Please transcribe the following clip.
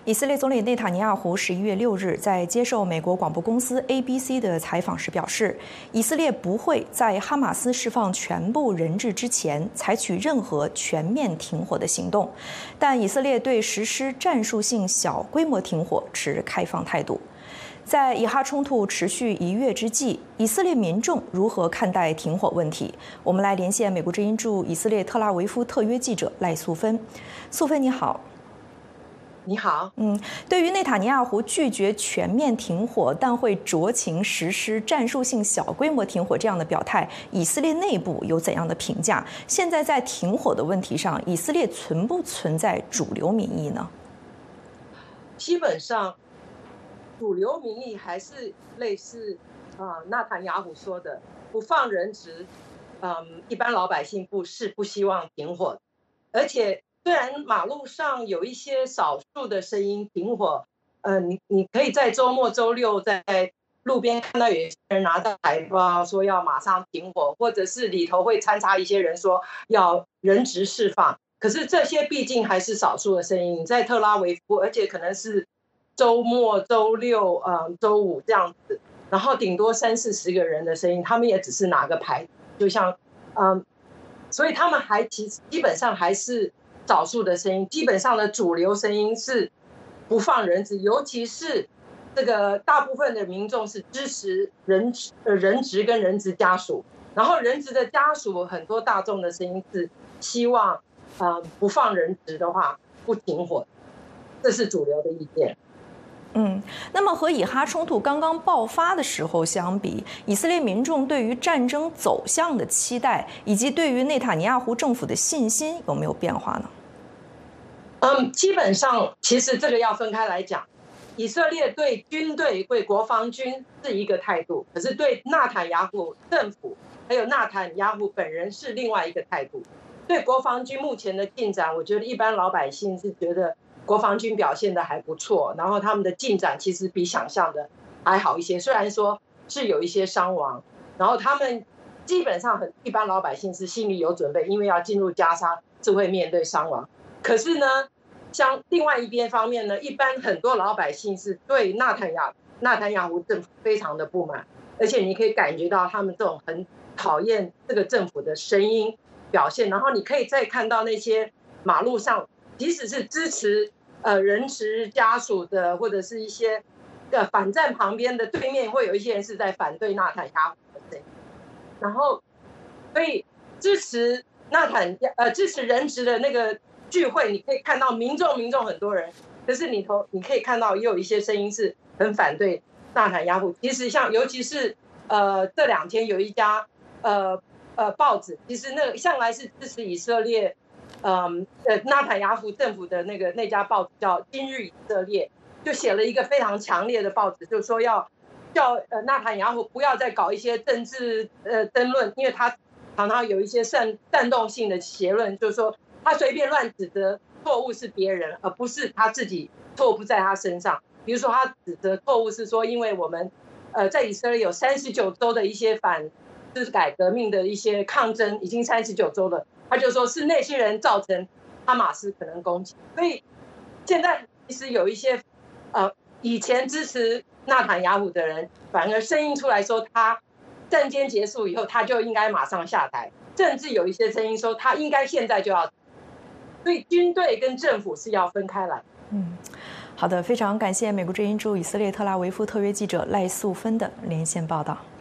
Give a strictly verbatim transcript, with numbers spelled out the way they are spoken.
以色列总理内塔尼亚胡十一月六日在接受美国广播公司 A B C 的采访时表示，以色列不会在哈马斯释放全部人质之前采取任何全面停火的行动，但以色列对实施战术性小规模停火持开放态度。在以哈冲突持续一月之际，以色列民众如何看待停火问题？我们来连线美国之音驻以色列特拉维夫特约记者赖素芬。素芬，你好。 你好， 嗯，对于内塔尼亚胡拒绝全面停火，但会酌情实施战术性小规模停火这样的表态，以色列内部有怎样的评价？现在在停火的问题上，以色列存不存在主流民意呢？ 基本上，主流民意还是类似啊、呃，纳坦雅胡说的，不放人质，嗯，一般老百姓不是不希望停火，而且。虽然马路上有一些少数的声音停火，呃，你你可以在周末、周六在路边看到有些人拿着海报说要马上停火，或者是里头会掺杂一些人说要人质释放。可是这些毕竟还是少数的声音。你在特拉维夫，而且可能是周末、周六、呃、周五这样子，然后顶多三四十个人的声音，他们也只是拿个牌，就像嗯，所以他们还其实基本上还是。少数的声音，基本上的主流声音是不放人质，尤其是这个大部分的民众是支持人呃人质跟人质家属，然后人质的家属很多大众的声音是希望呃不放人质的话不停火，这是主流的意见。 嗯，那么和以哈冲突刚刚爆发的时候相比，以色列民众对于战争走向的期待，以及对于内塔尼亚胡政府的信心有没有变化呢？ 嗯，基本上其实这个要分开来讲，以色列对军队、对国防军是一个态度，可是对纳坦雅胡政府还有纳坦雅胡本人是另外一个态度。对国防军目前的进展，我觉得一般老百姓是觉得国防军表现的还不错，然后他们的进展其实比想象的还好一些，虽然说是有一些伤亡，然后他们基本上很一般老百姓是心里有准备，因为要进入加沙是会面对伤亡。可是呢，像另外一边方面呢，一般很多老百姓是对纳坦雅纳坦雅胡政府非常的不满，而且你可以感觉到他们这种很讨厌这个政府的声音表现。然后你可以再看到那些马路上，即使是支持呃人质家属的，或者是一些的反战旁边的对面，会有一些人是在反对纳坦雅胡的声音。然后，所以支持纳坦呃支持人质的那个。聚会你可以看到民众民众很多人，可是里头你可以看到也有一些声音是很反对纳坦雅胡。其实像尤其是呃这两天有一家呃呃报纸，其实那个向来是支持以色列，嗯呃纳坦雅胡政府的那个那家报纸叫《今日以色列》，就写了一个非常强烈的报纸，就是说要叫呃纳坦雅胡不要再搞一些政治呃争论，因为他常常有一些煽煽动性的结论，就是说。他随便乱指责错误是别人，而不是他自己错误不在他身上。比如说，他指责错误是说，因为我们，呃，在以色列有三十九州的一些反政改革命的一些抗争，已经三十九州了，他就说是那些人造成哈马斯可能攻击。所以现在其实有一些，呃，以前支持纳坦雅胡的人，反而声音出来说，他战争结束以后，他就应该马上下台，甚至有一些声音说，他应该现在就要。所以军队跟政府是要分开来。 嗯，好的，非常感谢美国之音驻以色列特拉维夫特约记者赖素芬的连线报道。